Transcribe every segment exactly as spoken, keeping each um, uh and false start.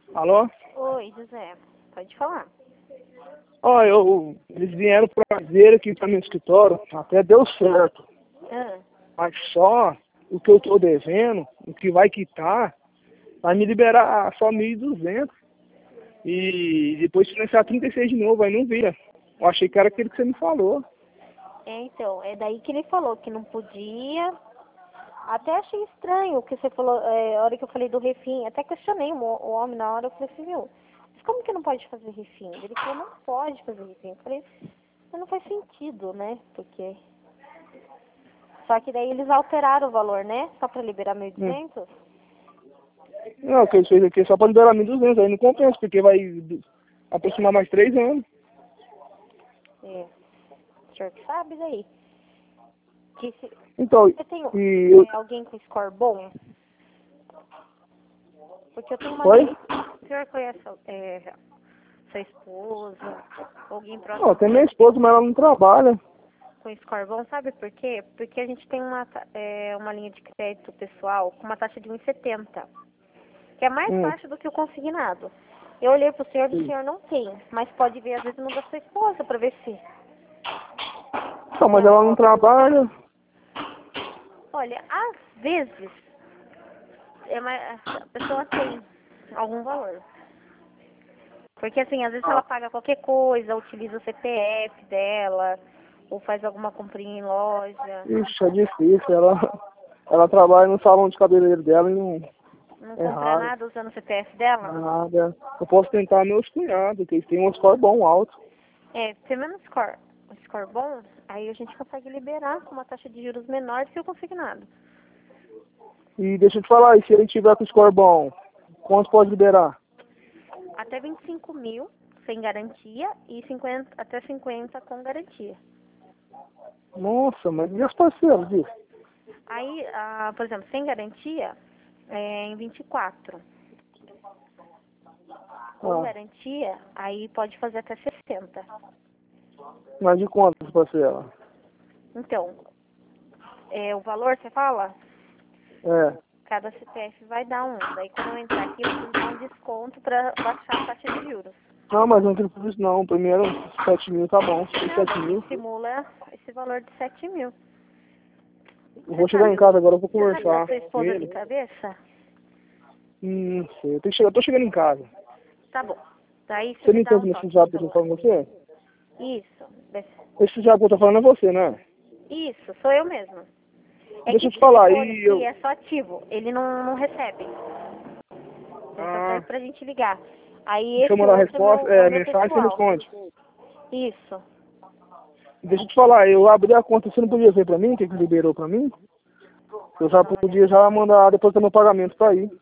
Alô? Oi, José. Pode falar. Ó, eu, eles vieram pra ver aqui para meu escritório, até deu certo. Ah, Mas só o que eu tô devendo, o que vai quitar, vai me liberar só mil e duzentos. E depois financiar trinta e seis de novo, aí não vira. Eu achei que era aquilo que você me falou. é então, é daí que ele falou que não podia. Até achei estranho o que você falou, é, a hora que eu falei do refim, até questionei o, mo- o homem na hora, eu falei assim, viu, mas como que não pode fazer refim? Ele falou, não pode fazer refim. Eu falei, mas não faz sentido, né? Porque. Só que daí eles alteraram o valor, né? Só pra liberar mil e Hum. duzentos. Não, o que eles fez aqui é só para liberar mil e duzentos, aí não compensa, porque vai aproximar mais três anos. É, o senhor que sabe daí. Que se, Então, você tem e eu... é, alguém com score bom? Porque eu tenho uma Oi? amiga, o senhor conhece é, sua esposa, alguém Não, próximo tem minha esposa, mas ela não trabalha. com score bom, sabe por quê? Porque a gente tem uma, ta- é, uma linha de crédito pessoal com uma taxa de um vírgula setenta, que é mais Hum. baixa do que o consignado. Eu olhei pro senhor e o Sim. senhor não tem, mas pode ver às vezes no da sua esposa pra ver se. Não, mas ela não trabalha. Olha, às vezes é mais, a pessoa tem algum valor. Porque assim, às vezes ela Ah, paga qualquer coisa, utiliza o C P F dela, ou faz alguma comprinha em loja, ixi, é difícil. Ela, ela trabalha no salão de cabeleireiro dela e não não é compra raro. nada usando o C P F dela. Nada. Eu posso tentar meus cunhados, que eles têm um score bom alto. É, pelo menos score, um score bom, aí a gente consegue liberar com uma taxa de juros menor do que o consignado. E deixa eu te falar, e se ele tiver com score bom, quanto pode liberar? Até vinte e cinco mil sem garantia e cinquenta, até cinquenta com garantia. Nossa, mas e as parcelas disso? Aí, ah, por exemplo, sem garantia, é em vinte e quatro. Com Ah, garantia, aí pode fazer até sessenta. mas de quanto as parcelas? Então, é, o valor, você fala? É. Cada C P F vai dar um. Daí quando eu entrar aqui, eu preciso dar um desconto para baixar a taxa de juros. Não, mas não quero isso não. Primeiro, sete mil tá bom. Não, Sete daí mil. simula esse valor de sete mil. Eu Você vou chegar em sabe, casa agora, eu vou você sabe da conversar sua com esposa de ele. cabeça? Hum, não sei. Eu, tenho que chegar, eu tô chegando em casa. Tá bom. Daí você Você me me dá entende um nesse toque, zap por que eu tô favor. falando com você? Isso. Esse zap que eu tô falando é você, né? Isso, sou eu mesmo. É Deixa que eu o te falar, telefone aí aqui eu... é só ativo. Ele não, não recebe. Ele só serve Ah, pra gente ligar. Aí deixa eu esse mandar a outro é resposta, meu, é o é, meu mensagem, você pessoal. responde. Isso. Deixa eu te falar, eu abri a conta, você não podia ver pra mim, o que que liberou pra mim? Eu já Dá uma podia olhada. já mandar depois do meu pagamento pra ir.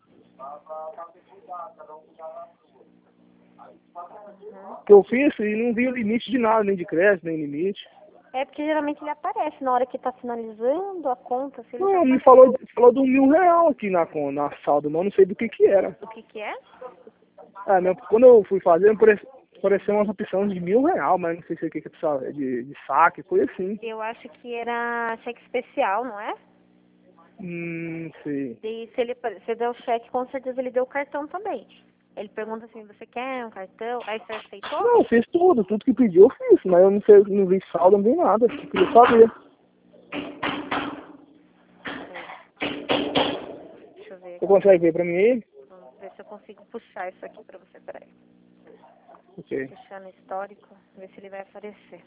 Uhum. Que eu fiz e não vi o limite de nada, nem de crédito, nem limite. É porque geralmente ele aparece na hora que tá finalizando a conta, se ele já Não, me aparece. falou, falou de um mil real aqui na, con- na saldo, mas eu não sei do que que era. O que que é? É, meu, quando eu fui fazer, parece- apareceu umas opções de mil real, mas não sei se é o que que precisava, de, de saque, coisa assim. Eu acho que era cheque especial, não é? Hum, não sei. E se ele você deu o cheque, com certeza ele deu o cartão também. Ele pergunta assim, você quer um cartão? Aí você aceitou? Não, eu fiz tudo, tudo que pediu eu fiz, mas eu não sei, não vi saldo, não vi nada. Eu queria saber. Deixa eu ver Você aqui. consegue ver pra mim aí? Vamos ver se eu consigo puxar isso aqui pra você. Peraí. Ok. Puxar no histórico, ver se ele vai aparecer.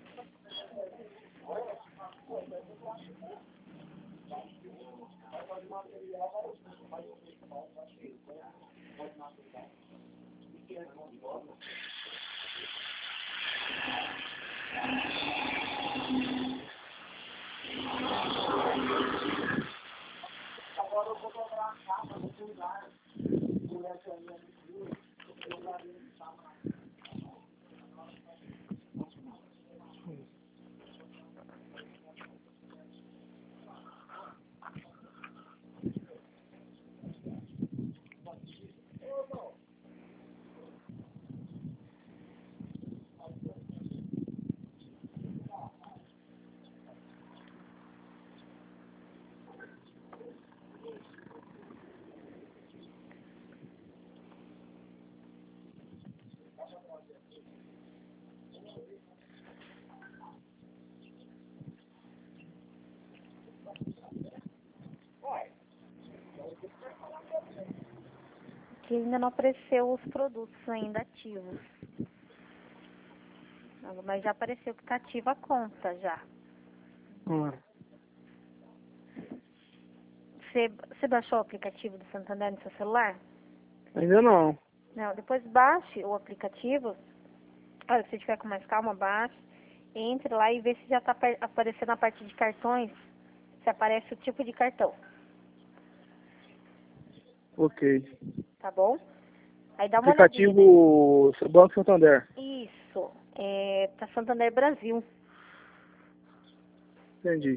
aqui ainda não apareceu os produtos ainda ativos. Mas já apareceu que tá ativa a conta já. Hum. Você, você baixou o aplicativo do Santander no seu celular? Ainda não. Não, depois baixe o aplicativo. Olha, se tiver com mais calma, baixe. Entre lá e vê se já está aparecendo a parte de cartões. Se aparece o tipo de cartão. Ok. Tá bom? Aí dá uma olhadinha. Aplicativo Banco Santander. Isso. É pra Santander Brasil. Entendi.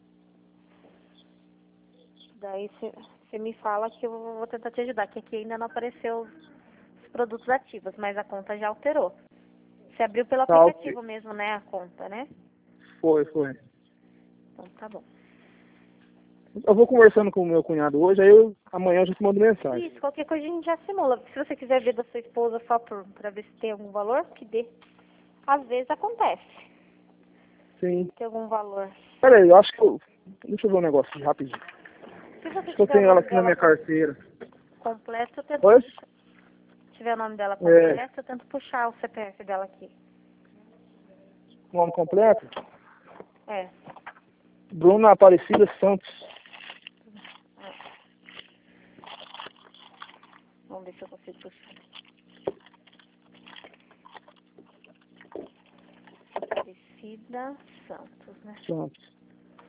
Daí você me fala que eu vou tentar te ajudar. Que aqui ainda não apareceu os produtos ativos, mas a conta já alterou. Você abriu pelo Tá, aplicativo ok. mesmo, né? A conta, né? Foi, foi. Então tá bom. Eu vou conversando com o meu cunhado hoje, aí eu, amanhã eu já te mando mensagem. Isso, qualquer coisa a gente já simula. Se você quiser ver da sua esposa só por, pra ver se tem algum valor, que dê. Às vezes acontece. Sim. Tem algum valor. Pera aí, eu acho que eu... Deixa eu ver um negócio aqui, rapidinho. Se você Acho que eu tiver o tenho ela nome aqui na dela minha carteira. completo, eu tento Oi? puxar. Se tiver o nome dela É, completo, eu tento puxar o C P F dela aqui. nome completo? É. Bruna Aparecida Santos. Vamos ver se eu consigo puxar. Aparecida Santos, né? Santos.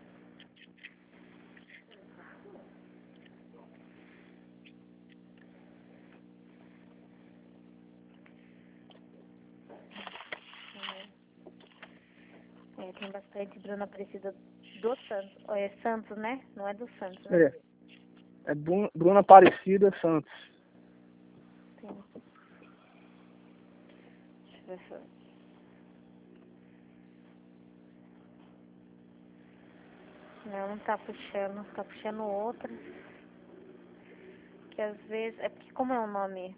É, tem bastante Bruna Aparecida do Santos. É Santos, né? Não é do Santos, né? É. É Bruna, Bruna Aparecida Santos. Tem. Deixa eu ver se eu... Não, não tá puxando. Tá puxando outra. Que às vezes... É porque como é o nome...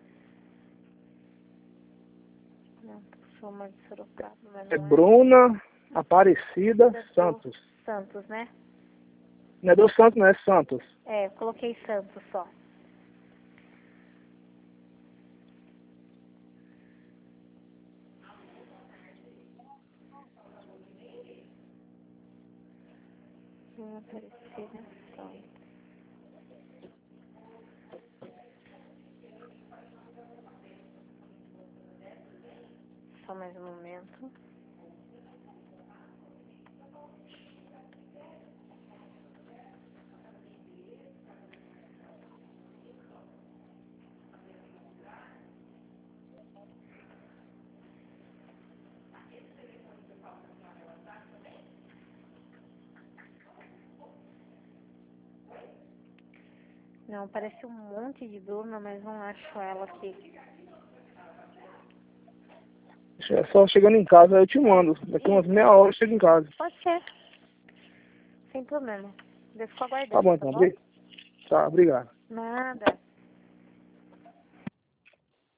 Não, puxou uma de Sorocaba, mas É não é. Bruna Aparecida É do Santos. Santos, né? Não é do Santos, não é Santos. É, eu coloquei Santos só. Bruna Aparecida Santos. Só mais um momento. Não, parece um monte de Bruna, mas não acho ela aqui. É só chegando em casa, eu te mando. Daqui umas meia hora eu chego em casa. Pode ser. Sem problema. Eu fico Tá aguardando, bom, tá então. bom? Obri- Tá, obrigado. Nada.